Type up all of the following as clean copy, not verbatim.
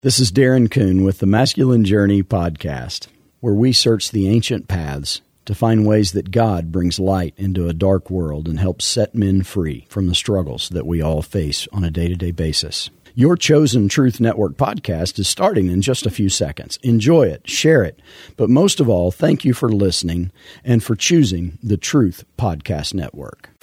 This is Darren Kuhn with the Masculine Journey podcast, where we search the ancient paths to find ways that God brings light into a dark world and helps set men free from the struggles that we all face on a day-to-day basis. Your chosen Truth Network podcast is starting in just a few seconds. Enjoy it, share it, but most of all, thank you for listening and for choosing the Truth Podcast Network.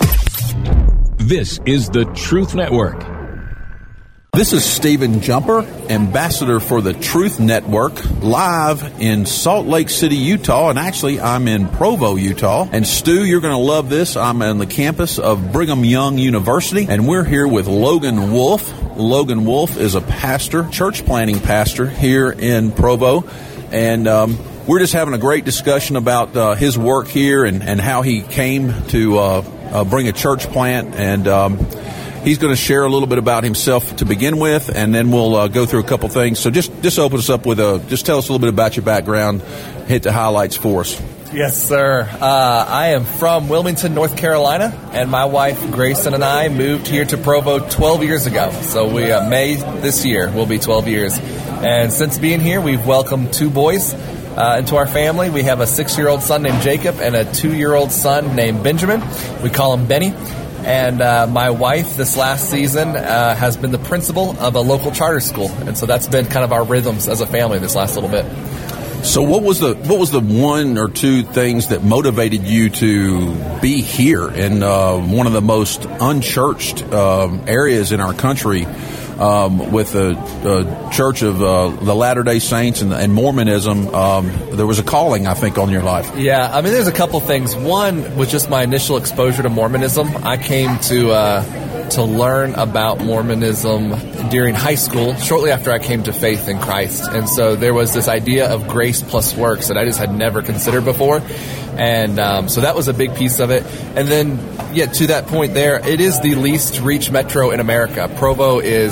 This is the Truth Network. This is Stephen Jumper, ambassador for the Truth Network, live in Salt Lake City, Utah, and actually I'm in Provo, Utah. And Stu, you're going to love this. I'm on the campus of Brigham Young University, and we're here with Logan Wolf. Logan Wolf is a pastor, church planting pastor here in Provo, and we're just having a great discussion about his work here and how he came to bring a church plant, and he's going to share a little bit about himself to begin with, and then we'll go through a couple things. So just open us up with just tell us a little bit about your background, hit the highlights for us. Yes, sir. I am from Wilmington, North Carolina, and my wife, Grayson, and I moved here to Provo 12 years ago. So May this year will be 12 years. And since being here, we've welcomed two boys into our family. We have a 6-year-old son named Jacob and a 2-year-old son named Benjamin. We call him Benny. And my wife, this last season, has been the principal of a local charter school, and so that's been kind of our rhythms as a family this last little bit. So, what was the one or two things that motivated you to be here in one of the most unchurched areas in our country, with the Church of the Latter-day Saints and Mormonism? There was a calling, I think, on your life. Yeah, I mean, there's a couple things. One was just my initial exposure to Mormonism. I came to learn about Mormonism during high school, shortly after I came to faith in Christ. And so there was this idea of grace plus works that I just had never considered before. And so that was a big piece of it. And then, to that point there, it is the least reached metro in America. Provo is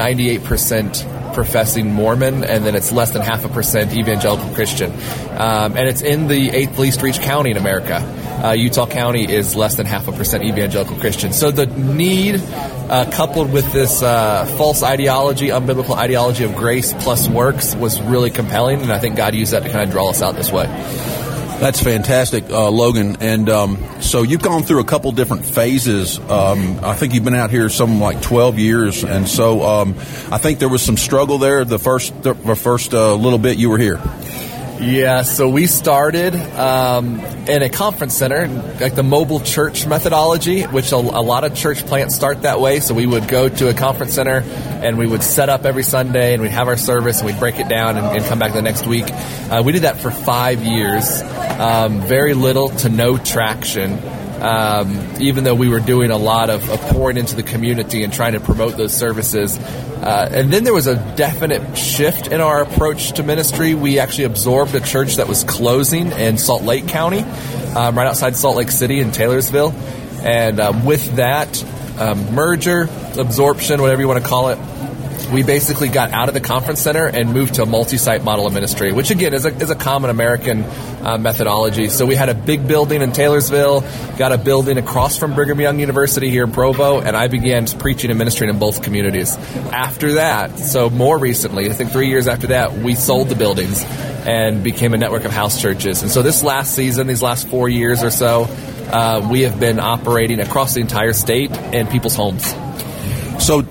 98% professing Mormon, and then it's less than 0.5% evangelical Christian. And it's in the 8th least reached county in America. Utah County is less than 0.5% evangelical Christian. So the need, coupled with this false ideology, unbiblical ideology of grace plus works, was really compelling, and I think God used that to kind of draw us out this way. That's fantastic, Logan. And so you've gone through a couple different phases. I think you've been out here something like 12 years, and so I think there was some struggle there the first little bit you were here. Yeah, so we started in a conference center, like the mobile church methodology, which a lot of church plants start that way. So we would go to a conference center and we would set up every Sunday and we'd have our service and we'd break it down and come back the next week. We did that for 5 years. Very little to no traction, even though we were doing a lot of pouring into the community and trying to promote those services. And then there was a definite shift in our approach to ministry. We actually absorbed a church that was closing in Salt Lake County, right outside Salt Lake City in Taylorsville. And with that merger, absorption, whatever you want to call it, we basically got out of the conference center and moved to a multi-site model of ministry, which again is a common American methodology. So we had a big building in Taylorsville, got a building across from Brigham Young University here in Provo, and I began preaching and ministering in both communities. After that, so more recently, I think 3 years after that, we sold the buildings and became a network of house churches. And so this last season, these last 4 years or so, we have been operating across the entire state in people's homes. So,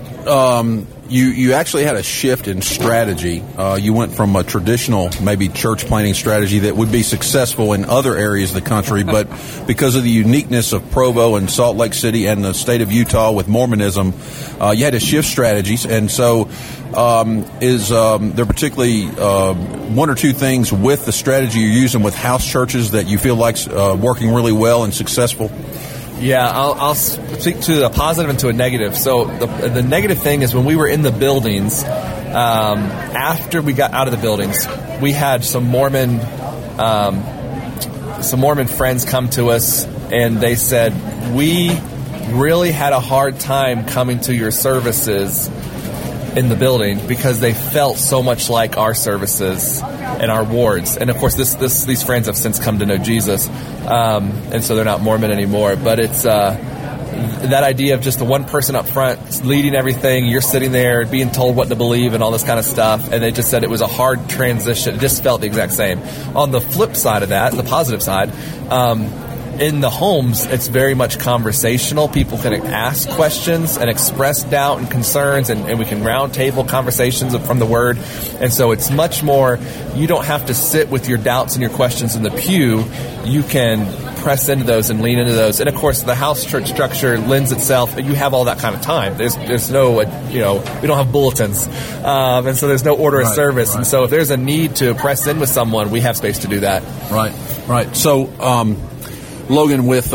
You actually had a shift in strategy. You went from a traditional, maybe church planting strategy that would be successful in other areas of the country, but because of the uniqueness of Provo and Salt Lake City and the state of Utah with Mormonism, you had to shift strategies. And so is there particularly one or two things with the strategy you're using with house churches that you feel like's working really well and successful? Yeah, I'll speak to a positive and to a negative. So the negative thing is when we were in the buildings, after we got out of the buildings, we had some Mormon friends come to us, and they said, we really had a hard time coming to your services in the building because they felt so much like our services and our wards. And of course, these friends have since come to know Jesus, and so they're not Mormon anymore. But it's that idea of just the one person up front leading everything, you're sitting there being told what to believe and all this kind of stuff, and they just said it was a hard transition. It just felt the exact same. On the flip side of that, the positive side, in the homes, it's very much conversational. People can ask questions and express doubt and concerns, and we can round table conversations from the Word. And so it's much more, you don't have to sit with your doubts and your questions in the pew. You can press into those and lean into those. And of course, the house church structure lends itself, you have all that kind of time. There's no, we don't have bulletins. And so there's no order of service. Right. And so if there's a need to press in with someone, we have space to do that. Right. So, Logan, with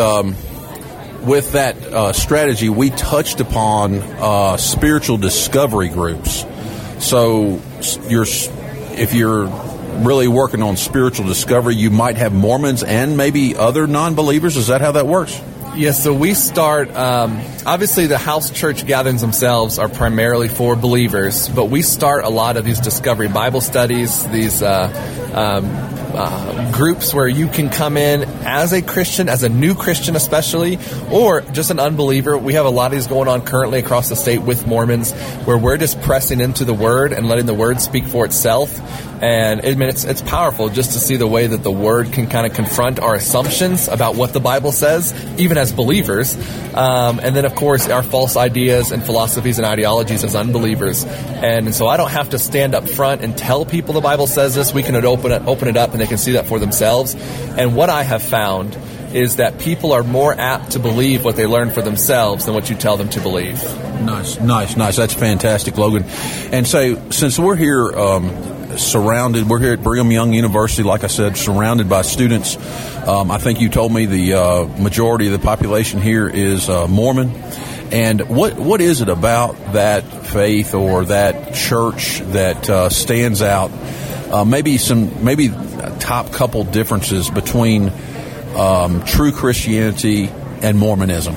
that strategy, we touched upon spiritual discovery groups. So if you're really working on spiritual discovery, you might have Mormons and maybe other non-believers. Is that how that works? Yes, so we start, obviously the house church gatherings themselves are primarily for believers, but we start a lot of these discovery Bible studies, these groups where you can come in as a Christian, as a new Christian especially, or just an unbeliever. We have a lot of these going on currently across the state with Mormons, where we're just pressing into the Word and letting the Word speak for itself. And I mean, it's powerful just to see the way that the Word can kind of confront our assumptions about what the Bible says, even as believers. And then, of course, our false ideas and philosophies and ideologies as unbelievers. And so I don't have to stand up front and tell people the Bible says this. We can open it up and they can see that for themselves. And what I have found is that people are more apt to believe what they learn for themselves than what you tell them to believe. Nice. That's fantastic, Logan. And so, since we're here we're here at Brigham Young University, like I said, surrounded by students. I think you told me the majority of the population here is Mormon. And what is it about that faith or that church that stands out? Maybe a top couple differences between true Christianity and Mormonism.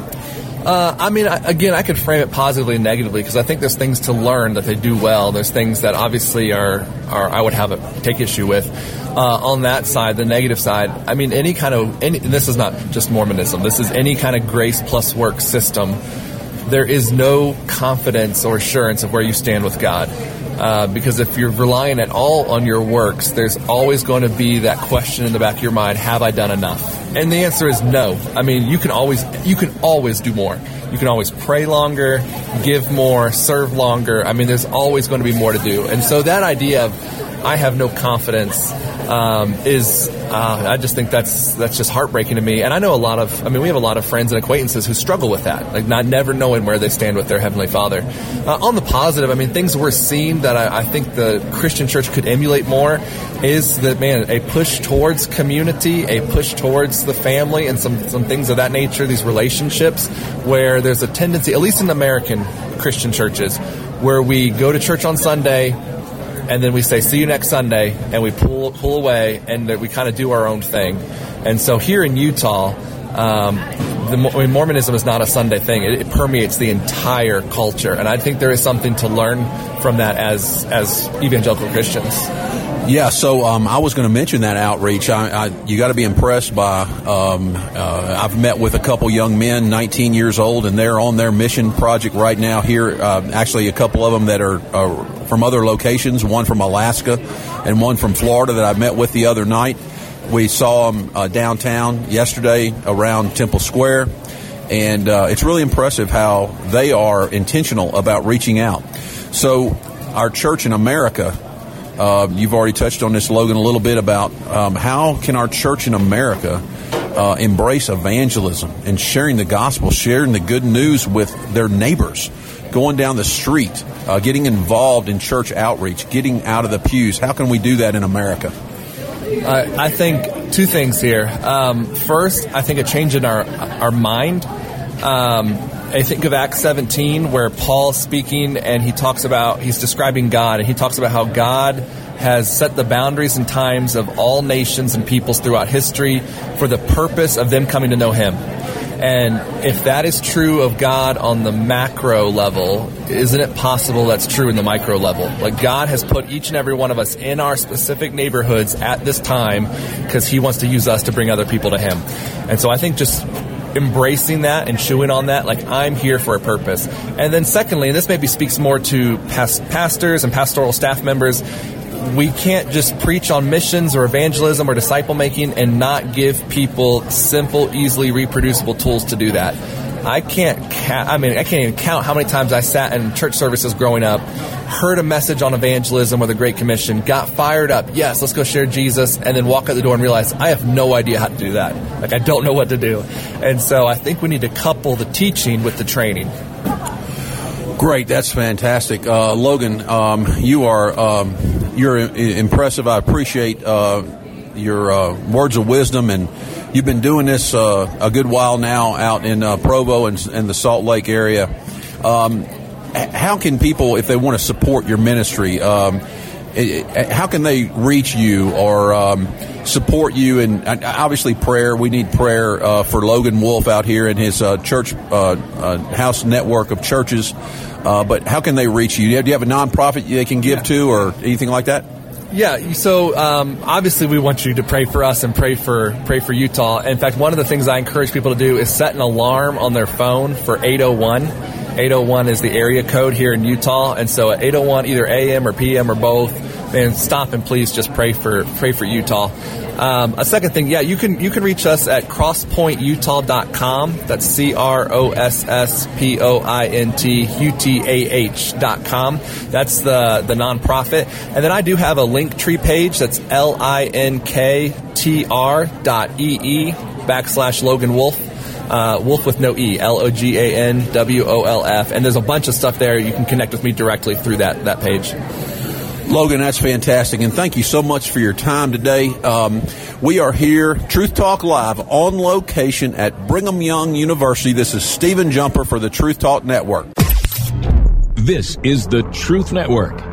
I could frame it positively and negatively, because I think there's things to learn that they do well. There's things that obviously are I would take issue with. On that side, the negative side, I mean, and this is not just Mormonism. This is any kind of grace plus work system. There is no confidence or assurance of where you stand with God. Because if you're relying at all on your works, there's always going to be that question in the back of your mind, have I done enough? And the answer is no. I mean, you can always do more. You can always pray longer, give more, serve longer. I mean, there's always going to be more to do. And so that idea of I have no confidence I just think that's just heartbreaking to me. And I know we have a lot of friends and acquaintances who struggle with that, like not never knowing where they stand with their Heavenly Father. On the positive, I mean, things we're seeing that I think the Christian church could emulate more is that, a push towards community, a push towards the family, and some things of that nature, these relationships, where there's a tendency, at least in American Christian churches, where we go to church on Sunday, and then we say, see you next Sunday, and we pull away, and we kind of do our own thing. And so here in Utah, Mormonism is not a Sunday thing. It permeates the entire culture. And I think there is something to learn from that as evangelical Christians. Yeah, so I was going to mention that outreach. You got to be impressed by, I've met with a couple young men, 19 years old, and they're on their mission project right now here. Actually, a couple of them that are from other locations, one from Alaska and one from Florida that I met with the other night. We saw them downtown yesterday around Temple Square, and it's really impressive how they are intentional about reaching out. So our church in America, you've already touched on this, Logan, a little bit about how can our church in America embrace evangelism and sharing the gospel, sharing the good news with their neighbors, going down the street, getting involved in church outreach, getting out of the pews. How can we do that in America? I think two things here. First, I think a change in our mind. I think of Acts 17, where Paul's speaking and he's describing God, and he talks about how God has set the boundaries and times of all nations and peoples throughout history for the purpose of them coming to know Him. And if that is true of God on the macro level, isn't it possible that's true in the micro level? Like, God has put each and every one of us in our specific neighborhoods at this time because He wants to use us to bring other people to Him. And so I think just embracing that and chewing on that, like, I'm here for a purpose. And then secondly, and this maybe speaks more to pastors and pastoral staff members, we can't just preach on missions or evangelism or disciple making and not give people simple, easily reproducible tools to do that. I can't even count how many times I sat in church services growing up, heard a message on evangelism or the Great Commission, got fired up, yes, let's go share Jesus, and then walk out the door and realize I have no idea how to do that. Like, I don't know what to do. And so I think we need to couple the teaching with the training. Great, that's fantastic. Logan, you're impressive. I appreciate your words of wisdom, and you've been doing this a good while now out in Provo and the Salt Lake area. How can people, if they want to support your ministry, how can they reach you or support you? And obviously prayer, we need prayer for Logan Wolf out here in his church house network of churches. But how can they reach you? Do you have a nonprofit they can give to or anything like that? Yeah, so obviously we want you to pray for us and pray for Utah. In fact, one of the things I encourage people to do is set an alarm on their phone for 801. 801 is the area code here in Utah, and so at 801, either AM or PM or both, and stop and please just pray for Utah. A second thing, you can reach us at crosspointutah.com. That's CROSSPOINTUTAH.com. That's the nonprofit. And then I do have a Linktree page. That's linktr.ee/Logan Wolf. Wolf with no E, LOGANWOLF. And there's a bunch of stuff there. You can connect with me directly through that page. Logan, that's fantastic, and thank you so much for your time today. We are here, Truth Talk Live, on location at Brigham Young University. This is Stephen Jumper for the Truth Talk Network. This is the Truth Network.